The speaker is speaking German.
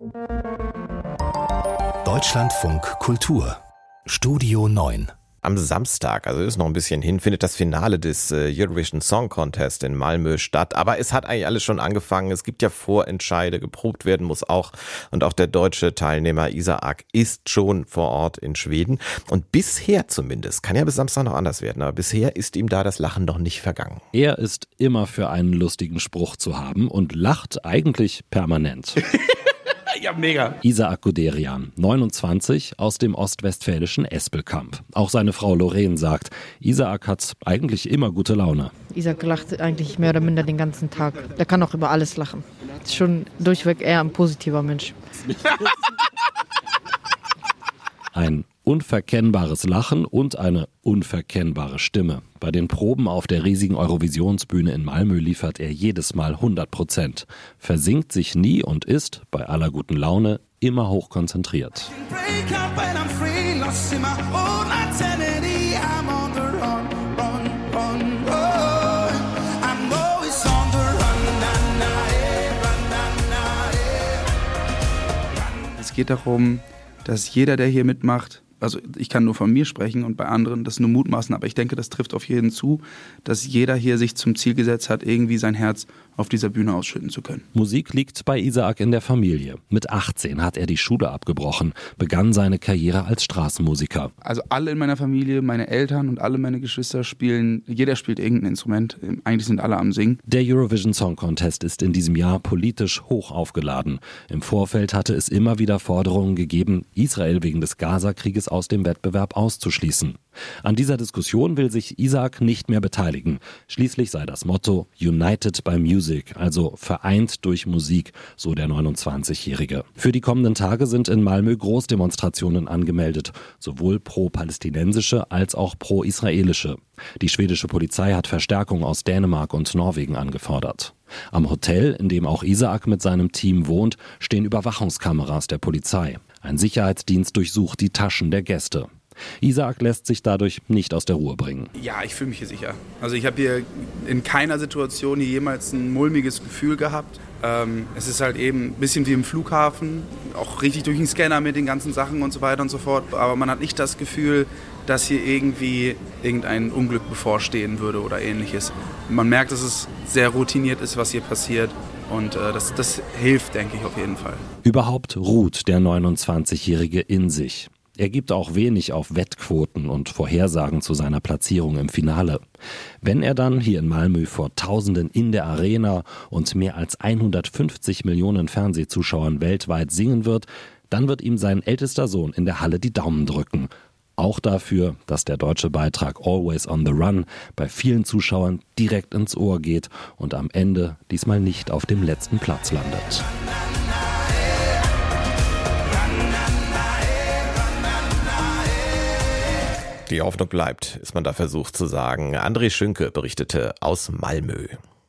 Deutschlandfunk Kultur Studio 9. Am Samstag, also ist noch ein bisschen hin, findet das Finale des Eurovision Song Contest in Malmö statt. Aber es hat eigentlich alles schon angefangen. Es gibt ja Vorentscheide, geprobt werden muss auch. Und auch der deutsche Teilnehmer Isaac ist schon vor Ort in Schweden. Und bisher zumindest, kann ja bis Samstag noch anders werden, aber bisher ist ihm da das Lachen noch nicht vergangen. Er ist immer für einen lustigen Spruch zu haben und lacht eigentlich permanent. Ja, mega. Isaac Guderian, 29, aus dem ostwestfälischen Espelkamp. Auch seine Frau Lorraine sagt, Isaac hat eigentlich immer gute Laune. Isaac lacht eigentlich mehr oder minder den ganzen Tag. Der kann auch über alles lachen. Ist schon durchweg eher ein positiver Mensch. Ein unverkennbares Lachen und eine unverkennbare Stimme. Bei den Proben auf der riesigen Eurovisionsbühne in Malmö liefert er jedes Mal 100%. Versinkt sich nie und ist, bei aller guten Laune, immer hochkonzentriert. Es geht darum, dass jeder, der hier mitmacht, also ich kann nur von mir sprechen und bei anderen das nur mutmaßen, aber ich denke, das trifft auf jeden zu, dass jeder hier sich zum Ziel gesetzt hat, irgendwie sein Herz auf dieser Bühne ausschütten zu können. Musik liegt bei Isaac in der Familie. Mit 18 hat er die Schule abgebrochen, begann seine Karriere als Straßenmusiker. Also alle in meiner Familie, meine Eltern und alle meine Geschwister spielen, jeder spielt irgendein Instrument, eigentlich sind alle am Singen. Der Eurovision Song Contest ist in diesem Jahr politisch hoch aufgeladen. Im Vorfeld hatte es immer wieder Forderungen gegeben, Israel wegen des Gaza-Krieges aus dem Wettbewerb auszuschließen. An dieser Diskussion will sich Isaac nicht mehr beteiligen. Schließlich sei das Motto United by Music, also vereint durch Musik, so der 29-Jährige. Für die kommenden Tage sind in Malmö Großdemonstrationen angemeldet, sowohl pro-palästinensische als auch pro-israelische. Die schwedische Polizei hat Verstärkung aus Dänemark und Norwegen angefordert. Am Hotel, in dem auch Isaac mit seinem Team wohnt, stehen Überwachungskameras der Polizei. Ein Sicherheitsdienst durchsucht die Taschen der Gäste. Isaac lässt sich dadurch nicht aus der Ruhe bringen. Ja, ich fühle mich hier sicher. Also ich habe hier in keiner Situation hier jemals ein mulmiges Gefühl gehabt. Es ist halt eben ein bisschen wie im Flughafen, auch richtig durch den Scanner mit den ganzen Sachen und so weiter und so fort. Aber man hat nicht das Gefühl, dass hier irgendwie irgendein Unglück bevorstehen würde oder ähnliches. Man merkt, dass es sehr routiniert ist, was hier passiert. Und das hilft, denke ich, auf jeden Fall. Überhaupt ruht der 29-Jährige in sich. Er gibt auch wenig auf Wettquoten und Vorhersagen zu seiner Platzierung im Finale. Wenn er dann hier in Malmö vor Tausenden in der Arena und mehr als 150 Millionen Fernsehzuschauern weltweit singen wird, dann wird ihm sein ältester Sohn in der Halle die Daumen drücken. Auch dafür, dass der deutsche Beitrag Always on the Run bei vielen Zuschauern direkt ins Ohr geht und am Ende diesmal nicht auf dem letzten Platz landet. Die Hoffnung bleibt, ist man da versucht zu sagen. André Schünke berichtete aus Malmö.